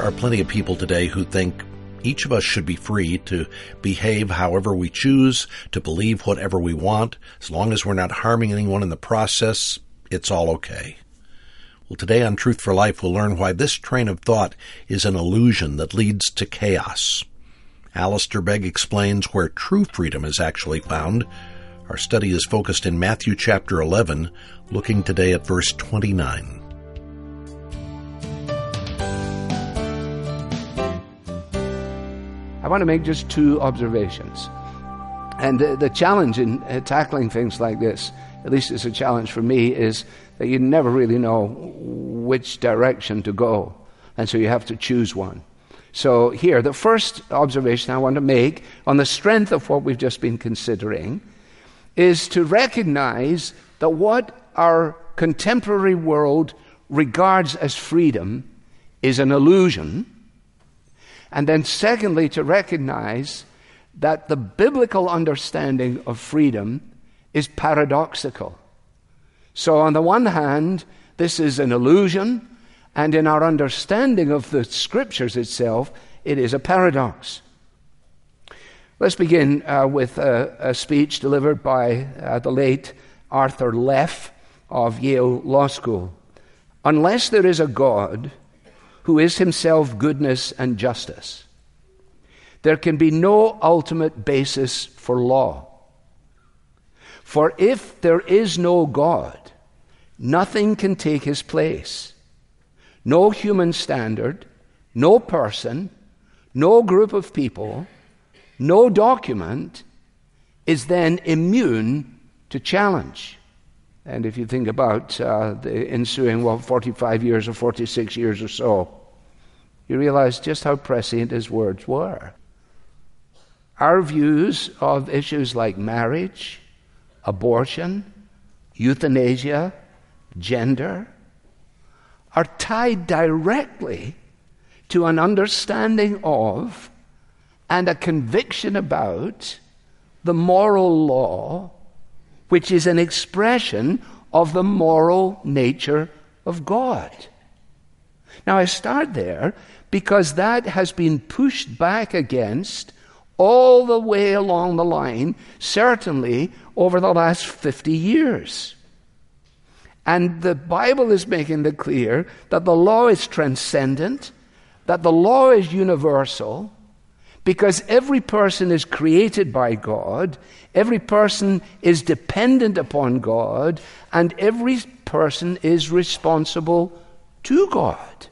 are plenty of people today who think each of us should be free to behave however we choose, to believe whatever we want. As long as we're not harming anyone in the process, it's all okay. Well, today on Truth for Life, we'll learn why this train of thought is an illusion that leads to chaos. Alistair Begg explains where true freedom is actually found. Our study is focused in Matthew chapter 11, looking today at verse 29. I want to make just two observations. And the challenge in tackling things like this, at least it's a challenge for me, is that you never really know which direction to go. And so you have to choose one. So here, the first observation I want to make on the strength of what we've just been considering is to recognize that what our contemporary world regards as freedom is an illusion. And then secondly, to recognize that the biblical understanding of freedom is paradoxical. So on the one hand, this is an illusion, and in our understanding of the Scriptures itself, it is a paradox. Let's begin with a speech delivered by the late Arthur Leff of Yale Law School. Unless there is a God who is himself goodness and justice, there can be no ultimate basis for law. For if there is no God, nothing can take his place. No human standard, no person, no group of people, no document is then immune to challenge. And if you think about the ensuing, 45 years or 46 years or so, you realize just how prescient his words were. Our views of issues like marriage, abortion, euthanasia, gender, are tied directly to an understanding of and a conviction about the moral law, which is an expression of the moral nature of God. Now, I start there because that has been pushed back against all the way along the line, certainly over the last 50 years. And the Bible is making it clear that the law is transcendent, that the law is universal, because every person is created by God, every person is dependent upon God, and every person is responsible to God.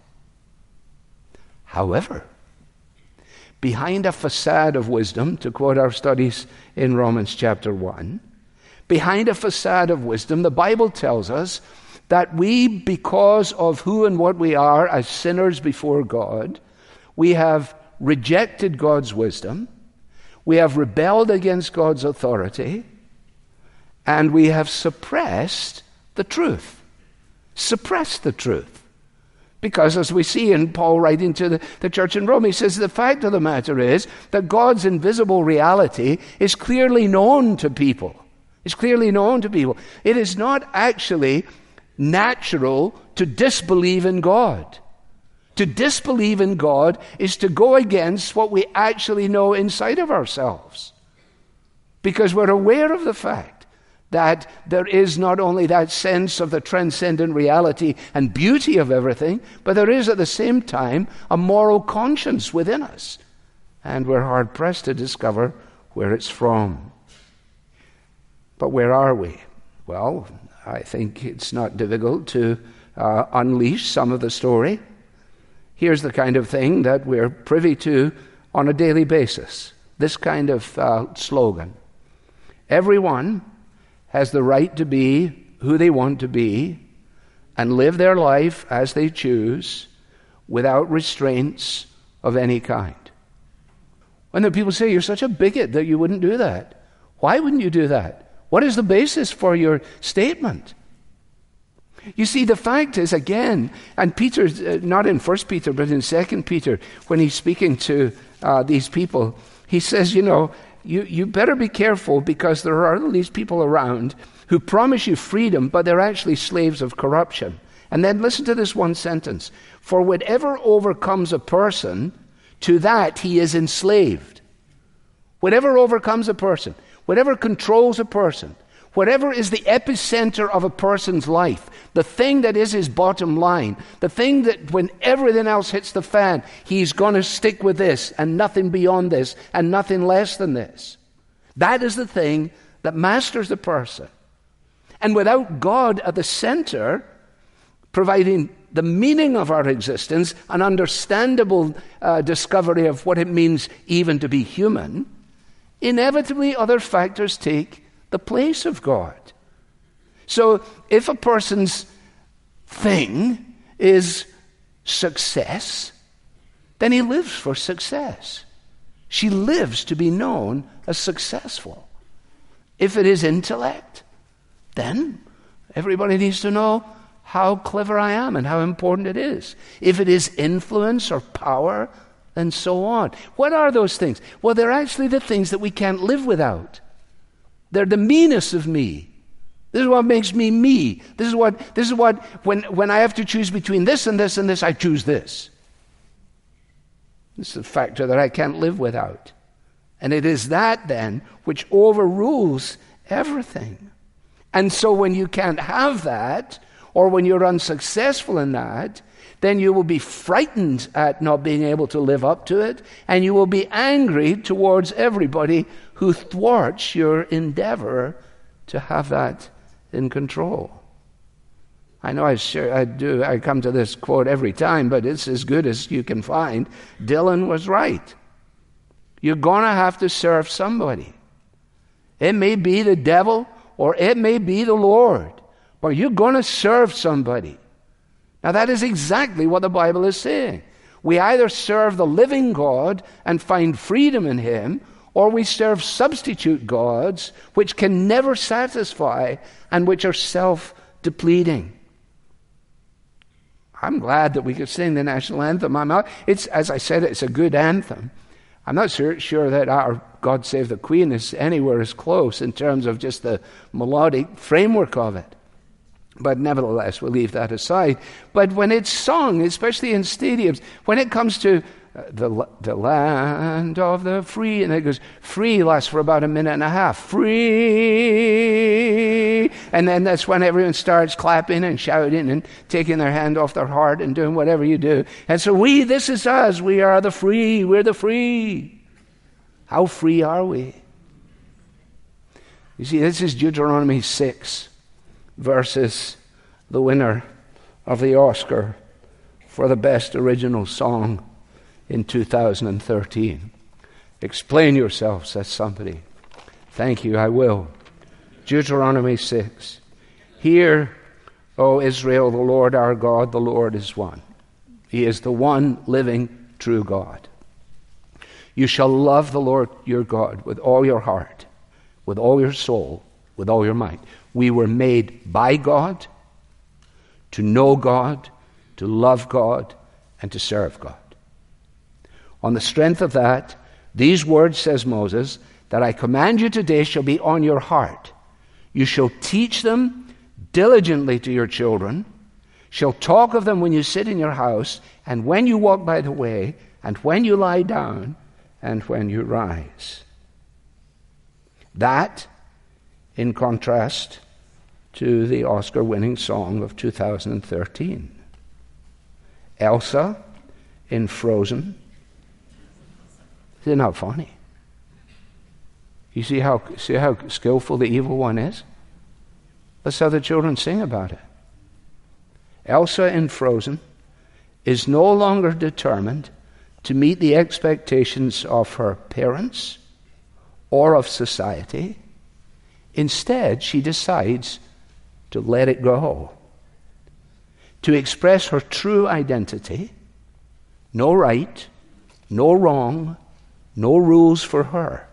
However, behind a facade of wisdom, to quote our studies in Romans chapter 1, behind a facade of wisdom, the Bible tells us that we, because of who and what we are as sinners before God, we have rejected God's wisdom, we have rebelled against God's authority, and we have suppressed the truth. Suppressed the truth. Because as we see in Paul writing to the church in Rome, he says the fact of the matter is that God's invisible reality is clearly known to people. It's clearly known to people. It is not actually natural to disbelieve in God. To disbelieve in God is to go against what we actually know inside of ourselves. Because we're aware of the fact that there is not only that sense of the transcendent reality and beauty of everything, but there is at the same time a moral conscience within us. And we're hard-pressed to discover where it's from. But where are we? Well, I think it's not difficult to unleash some of the story. Here's the kind of thing that we're privy to on a daily basis. This kind of slogan. Everyone has the right to be who they want to be and live their life as they choose without restraints of any kind. When the people say, you're such a bigot that you wouldn't do that. Why wouldn't you do that? What is the basis for your statement? You see, the fact is, again, and Peter, not in 1 Peter, but in 2 Peter, when he's speaking to these people, he says, you better be careful because there are these people around who promise you freedom, but they're actually slaves of corruption. And then listen to this one sentence. For whatever overcomes a person, to that he is enslaved. Whatever overcomes a person, whatever controls a person, whatever is the epicenter of a person's life, the thing that is his bottom line, the thing that when everything else hits the fan, he's going to stick with this and nothing beyond this and nothing less than this. That is the thing that masters the person. And without God at the center, providing the meaning of our existence, an understandable discovery of what it means even to be human, inevitably other factors take the place of God. So if a person's thing is success, then he lives for success. She lives to be known as successful. If it is intellect, then everybody needs to know how clever I am and how important it is. If it is influence or power, and so on. What are those things? Well, they're actually the things that we can't live without. They're the meanness of me. This is what makes me me. This is what when I have to choose between this and this and this, I choose this. This is a factor that I can't live without. And it is that then which overrules everything. And so when you can't have that, or when you're unsuccessful in that, then you will be frightened at not being able to live up to it, and you will be angry towards everybody who thwarts your endeavor to have that in control. I know I come to this quote every time, but it's as good as you can find. Dylan was right. You're going to have to serve somebody. It may be the devil or it may be the Lord, but you're going to serve somebody. Now that is exactly what the Bible is saying. We either serve the living God and find freedom in Him, or we serve substitute gods which can never satisfy and which are self-depleting. I'm glad that we could sing the national anthem. It's, as I said, it's a good anthem. I'm not sure that our God Save the Queen is anywhere as close in terms of just the melodic framework of it. But nevertheless, we'll leave that aside. But when it's sung, especially in stadiums, when it comes to the land of the free, and it goes, free lasts for about a minute and a half. Free! And then that's when everyone starts clapping and shouting and taking their hand off their heart and doing whatever you do. And so this is us. We are the free. We're the free. How free are we? You see, this is Deuteronomy 6. Versus the winner of the Oscar for the best original song in 2013. Explain yourself, says somebody. Thank you, I will. Deuteronomy 6. Hear, O Israel, the Lord our God, the Lord is one. He is the one living true God. You shall love the Lord your God with all your heart, with all your soul, with all your might. We were made by God to know God, to love God, and to serve God. On the strength of that, these words, says Moses, that I command you today shall be on your heart. You shall teach them diligently to your children, shall talk of them when you sit in your house, and when you walk by the way, and when you lie down, and when you rise. That, in contrast to the Oscar-winning song of 2013. Elsa in Frozen. Isn't that funny? You see how skillful the evil one is? That's how the children sing about it. Elsa in Frozen is no longer determined to meet the expectations of her parents or of society. Instead, she decides to let it go, to express her true identity. No right, no wrong, no rules for her.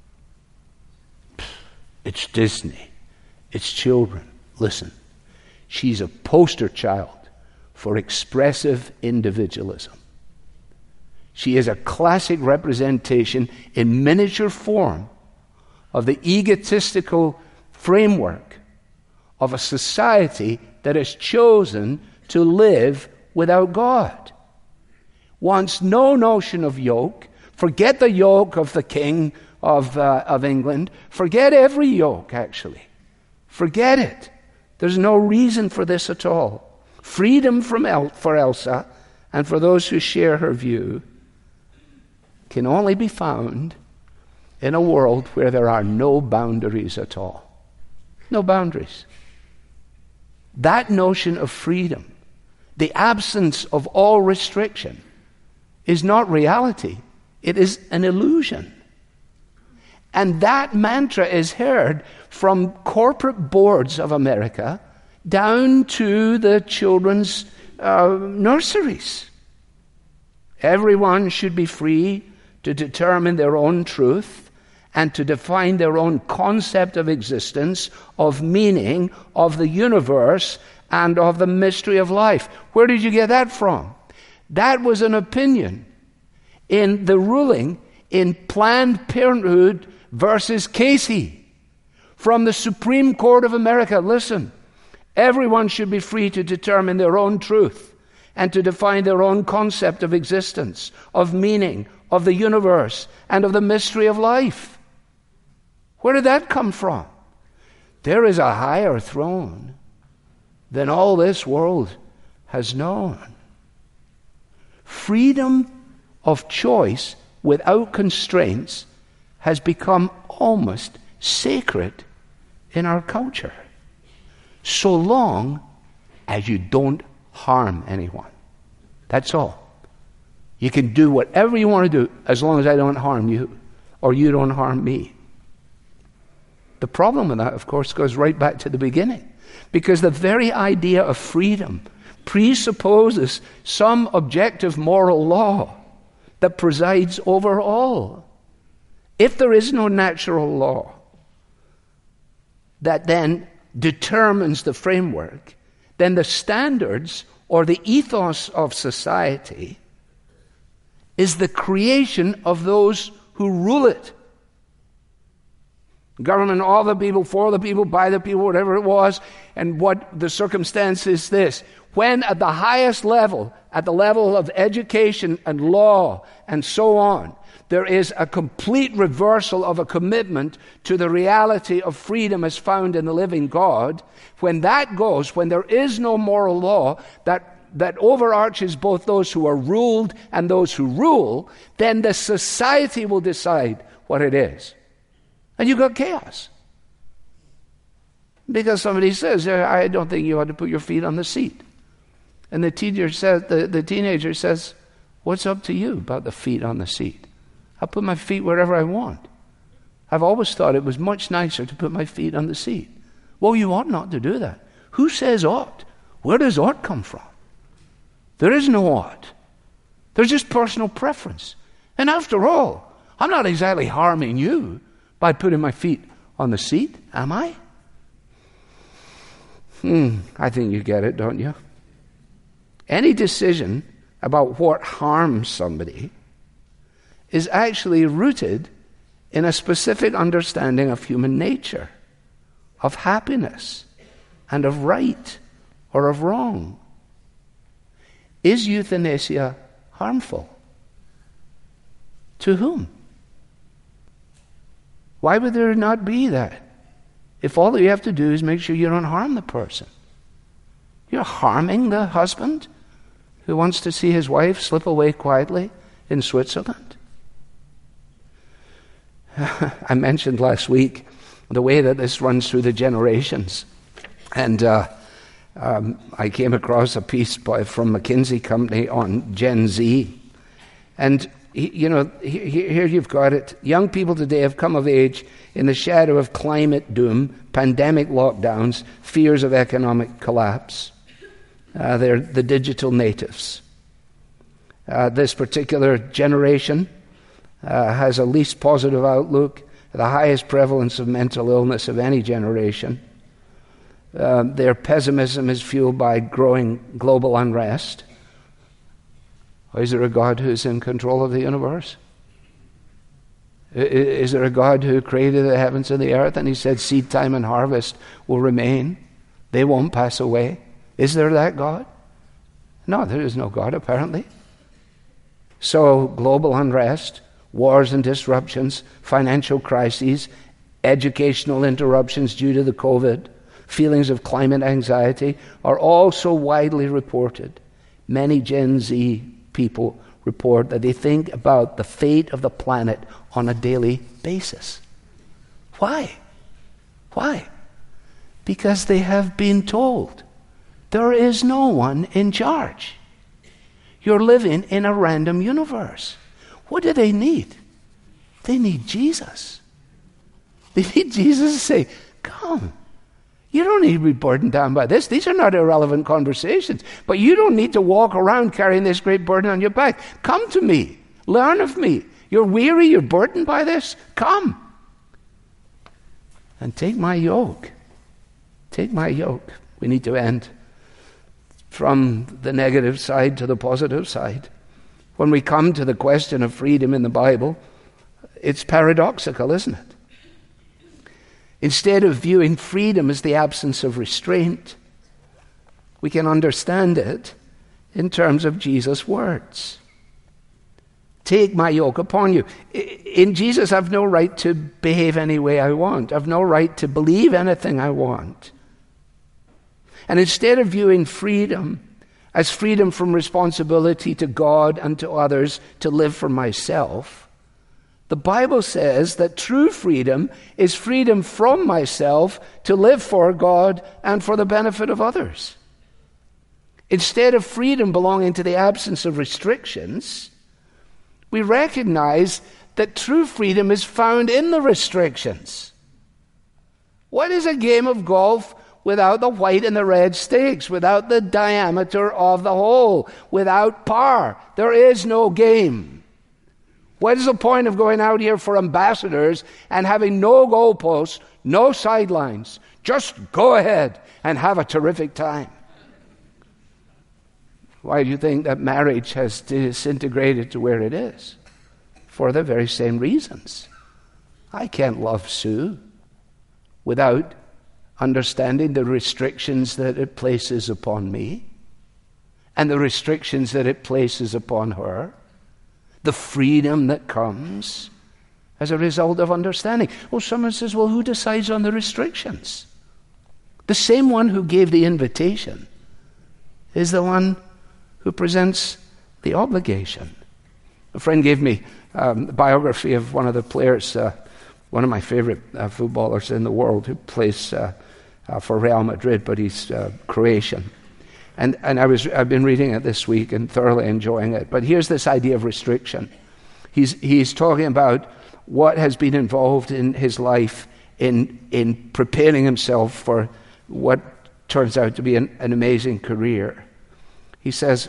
It's Disney. It's children. Listen, she's a poster child for expressive individualism. She is a classic representation in miniature form of the egotistical framework of a society that has chosen to live without God. Wants no notion of yoke. Forget the yoke of the king of England. Forget every yoke, actually. Forget it. There's no reason for this at all. Freedom for Elsa and for those who share her view can only be found in a world where there are no boundaries at all. No boundaries. That notion of freedom, the absence of all restriction, is not reality. It is an illusion. And that mantra is heard from corporate boards of America down to the children's nurseries. Everyone should be free to determine their own truth and to define their own concept of existence, of meaning, of the universe, and of the mystery of life. Where did you get that from? That was an opinion in the ruling in Planned Parenthood versus Casey from the Supreme Court of America. Listen, everyone should be free to determine their own truth and to define their own concept of existence, of meaning, of the universe, and of the mystery of life. Where did that come from? There is a higher throne than all this world has known. Freedom of choice without constraints has become almost sacred in our culture, so long as you don't harm anyone. That's all. You can do whatever you want to do as long as I don't harm you or you don't harm me. The problem with that, of course, goes right back to the beginning, because the very idea of freedom presupposes some objective moral law that presides over all. If there is no natural law that then determines the framework, then the standards or the ethos of society is the creation of those who rule it. Government, all the people, for the people, by the people, whatever it was. And what the circumstance is this: when at the highest level, at the level of education and law and so on, there is a complete reversal of a commitment to the reality of freedom as found in the living God, when that goes, when there is no moral law that overarches both those who are ruled and those who rule, then the society will decide what it is. And you've got chaos. Because somebody says, I don't think you ought to put your feet on the seat. And the teenager says, what's up to you about the feet on the seat? I'll put my feet wherever I want. I've always thought it was much nicer to put my feet on the seat. Well, you ought not to do that. Who says ought? Where does ought come from? There is no ought. There's just personal preference. And after all, I'm not exactly harming you by putting my feet on the seat, am I? I think you get it, don't you? Any decision about what harms somebody is actually rooted in a specific understanding of human nature, of happiness, and of right or of wrong. Is euthanasia harmful? To whom? Why would there not be that? If all that you have to do is make sure you don't harm the person. You're harming the husband who wants to see his wife slip away quietly in Switzerland. I mentioned last week the way that this runs through the generations. And I came across a piece from McKinsey Company on Gen Z. And here you've got it. Young people today have come of age in the shadow of climate doom, pandemic lockdowns, fears of economic collapse. They're the digital natives. This particular generation has a least positive outlook, the highest prevalence of mental illness of any generation. Their pessimism is fueled by growing global unrest. Is there a God who's in control of the universe? Is there a God who created the heavens and the earth and he said seed time and harvest will remain? They won't pass away. Is there that God? No, there is no God, apparently. So global unrest, wars and disruptions, financial crises, educational interruptions due to the COVID, feelings of climate anxiety are all so widely reported. Many Gen Z people report that they think about the fate of the planet on a daily basis. Why? Why? Because they have been told there is no one in charge. You're living in a random universe. What do they need? They need Jesus. They need Jesus to say, come. You don't need to be burdened down by this. These are not irrelevant conversations. But you don't need to walk around carrying this great burden on your back. Come to me. Learn of me. You're weary, you're burdened by this? Come. And take my yoke. Take my yoke. We need to end from the negative side to the positive side. When we come to the question of freedom in the Bible, it's paradoxical, isn't it? Instead of viewing freedom as the absence of restraint, we can understand it in terms of Jesus' words. Take my yoke upon you. In Jesus, I've no right to behave any way I want. I've no right to believe anything I want. And instead of viewing freedom as freedom from responsibility to God and to others to live for myself, the Bible says that true freedom is freedom from myself to live for God and for the benefit of others. Instead of freedom belonging to the absence of restrictions, we recognize that true freedom is found in the restrictions. What is a game of golf without the white and the red stakes, without the diameter of the hole, without par? There is no game. What is the point of going out here for ambassadors and having no goalposts, no sidelines? Just go ahead and have a terrific time. Why do you think that marriage has disintegrated to where it is? For the very same reasons. I can't love Sue without understanding the restrictions that it places upon me and the restrictions that it places upon her, the freedom that comes as a result of understanding. Well, someone says, well, who decides on the restrictions? The same one who gave the invitation is the one who presents the obligation. A friend gave me a biography of one of the players, one of my favorite footballers in the world, who plays for Real Madrid, but he's Croatian. And I've been reading it this week and thoroughly enjoying it. But here's this idea of restriction. He's talking about what has been involved in his life in preparing himself for what turns out to be an amazing career. He says,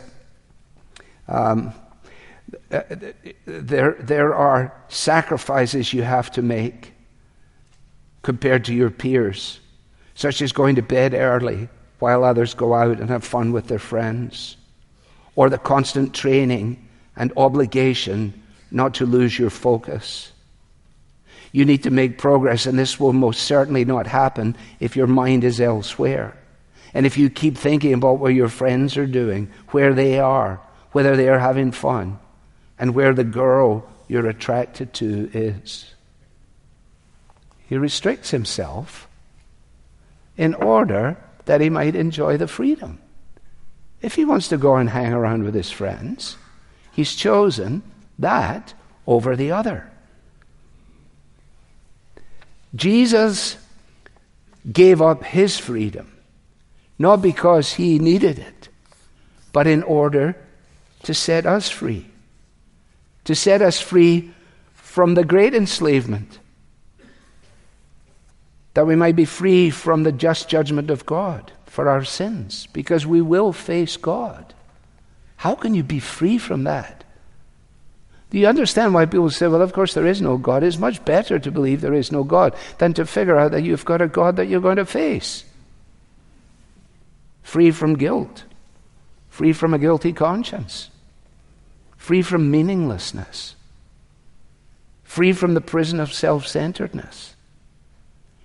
there are sacrifices you have to make compared to your peers, such as going to bed early while others go out and have fun with their friends, or the constant training and obligation not to lose your focus. You need to make progress, and this will most certainly not happen if your mind is elsewhere. And if you keep thinking about what your friends are doing, where they are, whether they are having fun, and where the girl you're attracted to is. He restricts himself in order that he might enjoy the freedom. If he wants to go and hang around with his friends, he's chosen that over the other. Jesus gave up his freedom, not because he needed it, but in order to set us free. To set us free from the great enslavement, that we might be free from the just judgment of God for our sins, because we will face God. How can you be free from that? Do you understand why people say, well, of course there is no God? It's much better to believe there is no God than to figure out that you've got a God that you're going to face. Free from guilt, free from a guilty conscience, free from meaninglessness, free from the prison of self-centeredness,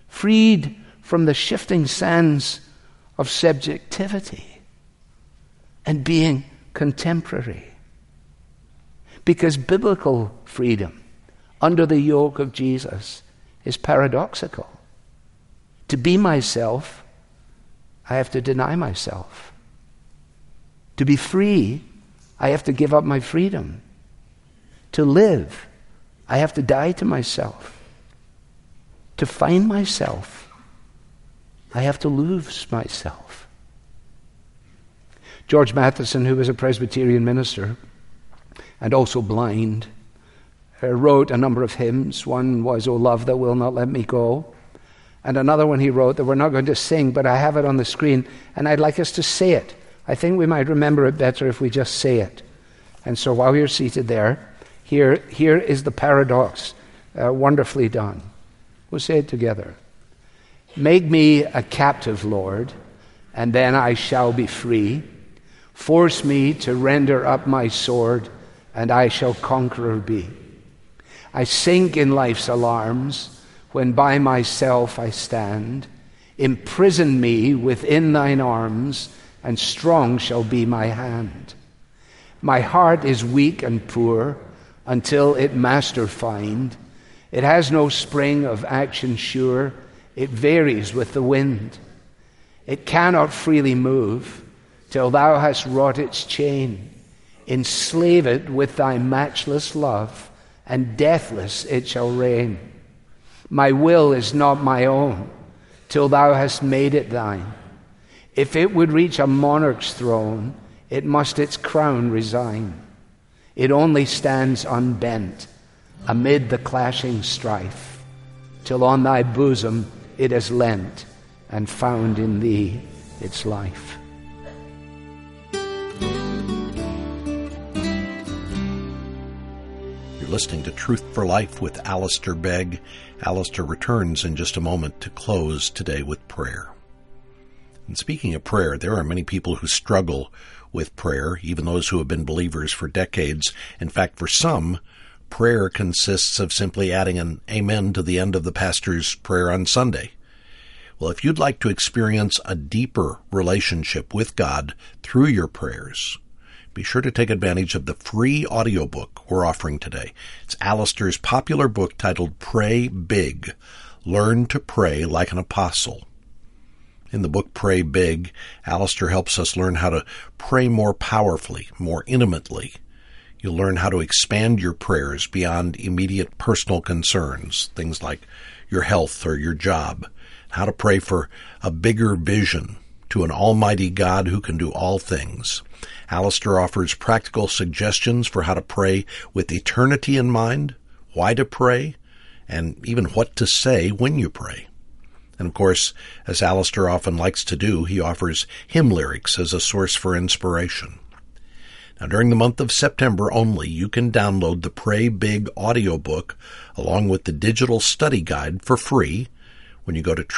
freed from the shifting sands of subjectivity, and being contemporary. Because biblical freedom under the yoke of Jesus is paradoxical. To be myself, I have to deny myself. To be free, I have to give up my freedom. To live, I have to die to myself. To find myself, I have to lose myself. George Matheson, who was a Presbyterian minister and also blind, wrote a number of hymns. One was, "O Love That Will Not Let Me Go." And another one he wrote that we're not going to sing, but I have it on the screen, and I'd like us to say it. I think we might remember it better if we just say it. And so while you're seated there, here is the paradox, wonderfully done. We'll say it together. Make me a captive, Lord, and then I shall be free. Force me to render up my sword, and I shall conqueror be. I sink in life's alarms when by myself I stand. Imprison me within thine arms, and strong shall be my hand. My heart is weak and poor until it master find. It has no spring of action sure. It varies with the wind. It cannot freely move till thou hast wrought its chain. Enslave it with thy matchless love, and deathless it shall reign. My will is not my own till thou hast made it thine. If it would reach a monarch's throne, it must its crown resign. It only stands unbent amid the clashing strife, till on thy bosom it is lent and found in thee its life. Listening to Truth for Life with Alistair Begg. Alistair returns in just a moment to close today with prayer. And speaking of prayer, there are many people who struggle with prayer, even those who have been believers for decades. In fact, for some, prayer consists of simply adding an amen to the end of the pastor's prayer on Sunday. Well, if you'd like to experience a deeper relationship with God through your prayers, be sure to take advantage of the free audiobook we're offering today. It's Alistair's popular book titled Pray Big, Learn to Pray Like an Apostle. In the book Pray Big, Alistair helps us learn how to pray more powerfully, more intimately. You'll learn how to expand your prayers beyond immediate personal concerns, things like your health or your job, how to pray for a bigger vision to an almighty God who can do all things. Alistair offers practical suggestions for how to pray with eternity in mind, why to pray, and even what to say when you pray. And of course, as Alistair often likes to do, he offers hymn lyrics as a source for inspiration. Now, during the month of September only, you can download the Pray Big audiobook along with the digital study guide for free when you go to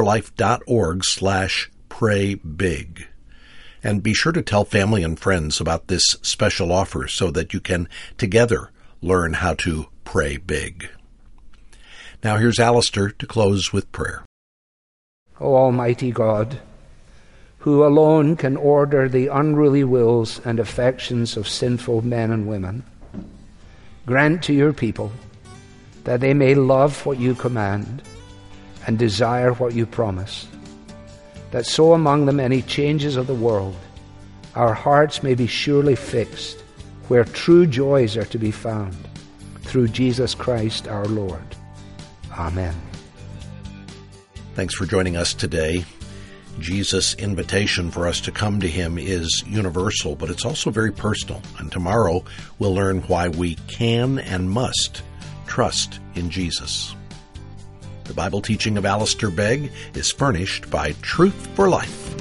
truthforlife.org/praybig. And be sure to tell family and friends about this special offer so that you can together learn how to pray big. Now here's Alistair to close with prayer. O Almighty God, who alone can order the unruly wills and affections of sinful men and women, grant to your people that they may love what you command and desire what you promise, that so among the many changes of the world, our hearts may be surely fixed where true joys are to be found, through Jesus Christ our Lord. Amen. Thanks for joining us today. Jesus' invitation for us to come to him is universal, but it's also very personal. And tomorrow we'll learn why we can and must trust in Jesus. The Bible teaching of Alistair Begg is furnished by Truth for Life,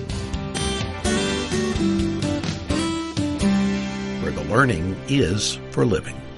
where the learning is for living.